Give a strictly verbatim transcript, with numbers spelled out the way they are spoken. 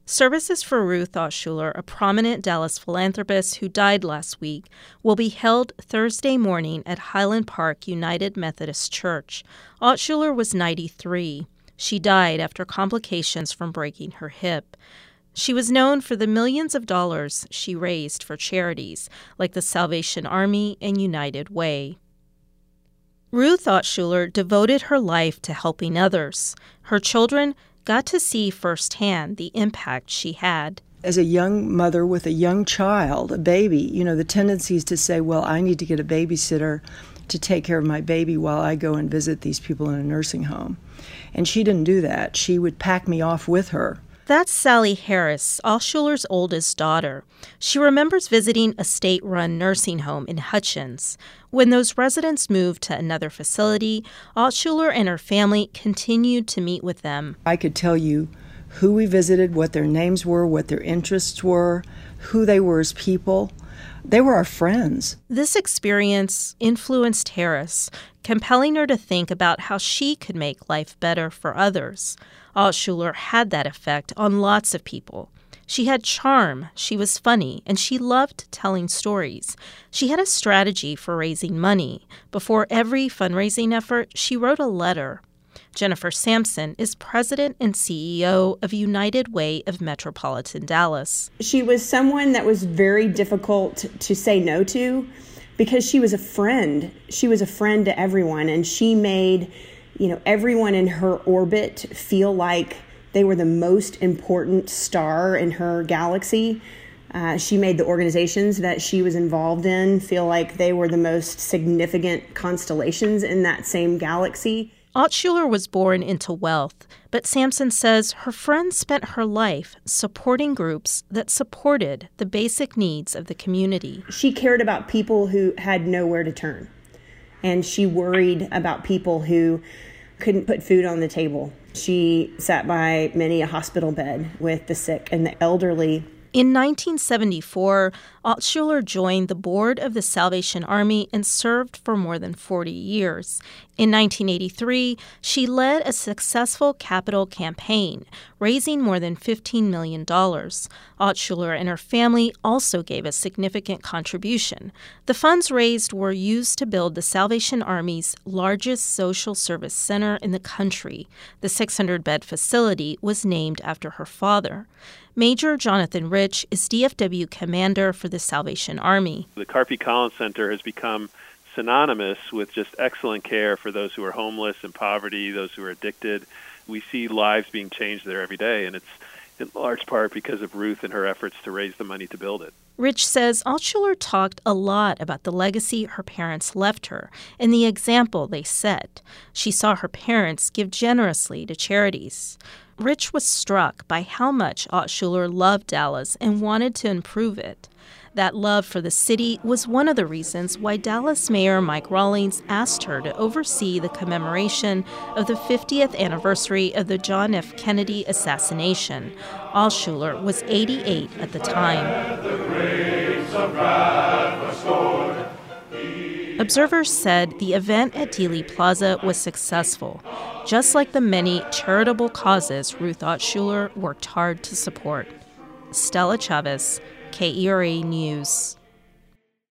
Services for Ruth Altshuler, a prominent Dallas philanthropist who died last week, will be held Thursday morning at Highland Park United Methodist Church. Altshuler was ninety-three. She died after complications from breaking her hip. She was known for the millions of dollars she raised for charities like the Salvation Army and United Way. Ruth Altshuler devoted her life to helping others. Her children got to see firsthand the impact she had. As a young mother with a young child, a baby, you know, the tendency is to say, well, I need to get a babysitter to take care of my baby while I go and visit these people in a nursing home. And she didn't do that. She would pack me off with her. That's Sally Harris, Altshuler's oldest daughter. She remembers visiting a state-run nursing home in Hutchins. When those residents moved to another facility, Altshuler and her family continued to meet with them. I could tell you who we visited, what their names were, what their interests were, who they were as people. They were our friends. This experience influenced Harris, compelling her to think about how she could make life better for others. Altshuler had that effect on lots of people. She had charm, she was funny, and she loved telling stories. She had a strategy for raising money. Before every fundraising effort, she wrote a letter. Jennifer Sampson is president and C E O of United Way of Metropolitan Dallas. She was someone that was very difficult to say no to because she was a friend. She was a friend to everyone, and she made, you know, everyone in her orbit feel like they were the most important star in her galaxy. Uh, she made the organizations that she was involved in feel like they were the most significant constellations in that same galaxy. Altshuler was born into wealth, but Sampson says her friends spent her life supporting groups that supported the basic needs of the community. She cared about people who had nowhere to turn, and she worried about people who couldn't put food on the table. She sat by many a hospital bed with the sick and the elderly. In nineteen seventy-four, Altshuler joined the board of the Salvation Army and served for more than forty years. In nineteen eighty-three, she led a successful capital campaign, raising more than fifteen million dollars. Altshuler and her family also gave a significant contribution. The funds raised were used to build the Salvation Army's largest social service center in the country. The six hundred bed facility was named after her father. Major Jonathan Rich is D F W commander for the Salvation Army. The Carpy Collins Center has become synonymous with just excellent care for those who are homeless, in poverty, those who are addicted. We see lives being changed there every day, and it's in large part because of Ruth and her efforts to raise the money to build it. Rich says Altshuler talked a lot about the legacy her parents left her and the example they set. She saw her parents give generously to charities. Rich was struck by how much Altshuler loved Dallas and wanted to improve it. That love for the city was one of the reasons why Dallas Mayor Mike Rawlings asked her to oversee the commemoration of the fiftieth anniversary of the John F. Kennedy assassination. Altshuler was eighty-eight at the time. Observers said the event at Dealey Plaza was successful, just like the many charitable causes Ruth Altshuler worked hard to support. Stella Chavez, K E R A News.